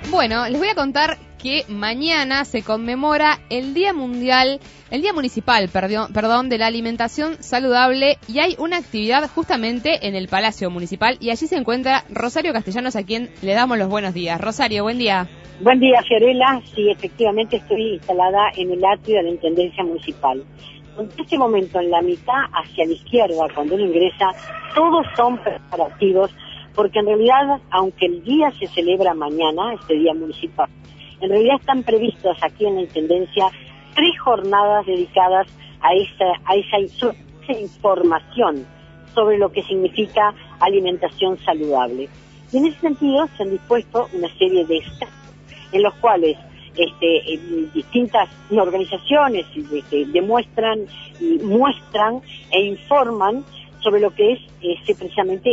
Bueno, les voy a contar que mañana se conmemora el Día Municipal, de la Alimentación Saludable, y hay una actividad justamente en el Palacio Municipal, y allí se encuentra Rosario Castellanos, a quien le damos los buenos días. Rosario, buen día. Buen día, Fiorella. Sí, efectivamente estoy instalada en el atrio de la Intendencia Municipal. En este momento, en la mitad hacia la izquierda, cuando uno ingresa, todos son preparativos, porque en realidad, aunque el día se celebra mañana, este día municipal, en realidad están previstos aquí en la Intendencia 3 jornadas dedicadas a esa información sobre lo que significa alimentación saludable. Y en ese sentido se han dispuesto una serie de espacios en los cuales distintas organizaciones demuestran y muestran e informan sobre lo que es precisamente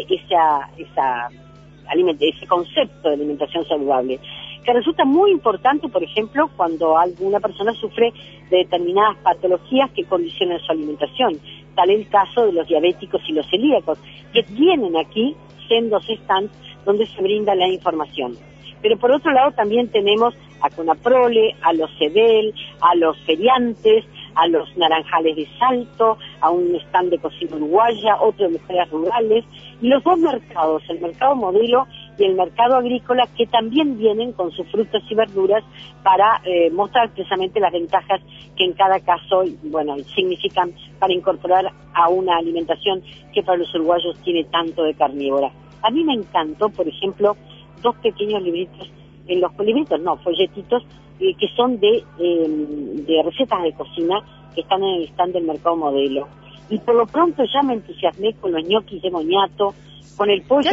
ese concepto de alimentación saludable, que resulta muy importante, por ejemplo, cuando alguna persona sufre de determinadas patologías que condicionan su alimentación. Tal es el caso de los diabéticos y los celíacos, que tienen aquí sendos stands donde se brinda la información. Pero por otro lado también tenemos a Conaprole, a los CEDEL, a los feriantes, a los naranjales de Salto, a un stand de cocina uruguaya, otro de mujeres rurales, y los 2 mercados, el mercado modelo y el mercado agrícola, que también vienen con sus frutas y verduras para mostrar precisamente las ventajas que en cada caso, significan para incorporar a una alimentación que para los uruguayos tiene tanto de carnívora. A mí me encantó, por ejemplo, 2 pequeños folletitos que son de recetas de cocina que están en el stand del mercado modelo. Y por lo pronto ya me entusiasmé con los ñoquis de moñato, con el pollo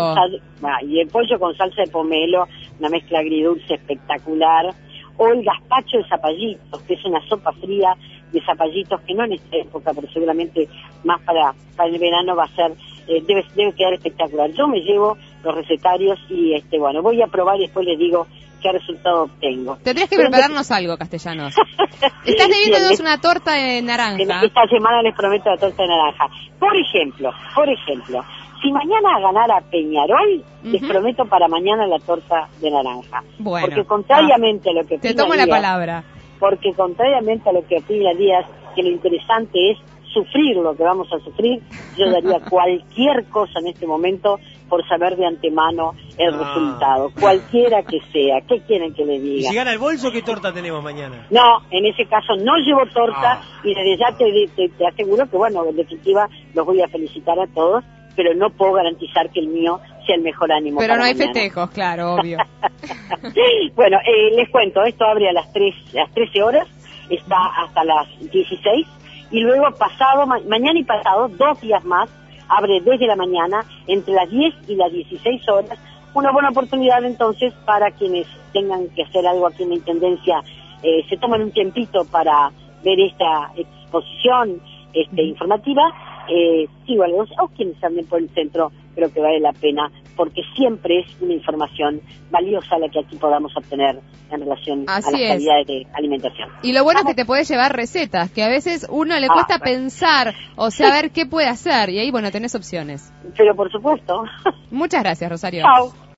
con salsa de pomelo, una mezcla agridulce espectacular, o el gazpacho de zapallitos, que es una sopa fría de zapallitos que no en esta época, pero seguramente más para el verano va a ser, debe quedar espectacular. Yo me llevo los recetarios y voy a probar y después les digo qué resultado obtengo. Tendrías que prepararnos algo, Castellanos. Estás debiéndonos una torta de naranja. Esta semana les prometo la torta de naranja. Por ejemplo, si mañana ganara Peñarol, les prometo para mañana la torta de naranja. Bueno, porque contrariamente a lo que opina te tomo la palabra. Porque contrariamente a lo que opina Díaz, que lo interesante es sufrir lo que vamos a sufrir, yo daría cualquier cosa en este momento por saber de antemano el resultado, cualquiera que sea. ¿Qué quieren que le diga? ¿Y si gana el bolso, qué torta tenemos mañana? No, en ese caso no llevo torta y desde ya te aseguro que, en definitiva, los voy a felicitar a todos, pero no puedo garantizar que el mío sea el mejor ánimo. Pero para no hay mañana. festejos, claro, obvio. Bueno, les cuento, esto abre a las 13 horas, está hasta las 16, y luego mañana y pasado, 2 días más, abre desde la mañana, entre las 10 y las 16 horas, una buena oportunidad entonces para quienes tengan que hacer algo aquí en la Intendencia, se toman un tiempito para ver esta exposición informativa, o quienes anden por el centro, creo que vale la pena, porque siempre es una información valiosa la que aquí podamos obtener en relación a las calidades de alimentación. Y lo bueno es que te puedes llevar recetas, que a veces uno le cuesta pensar, ver qué puede hacer, y ahí, tenés opciones. Pero por supuesto. Muchas gracias, Rosario. Chao.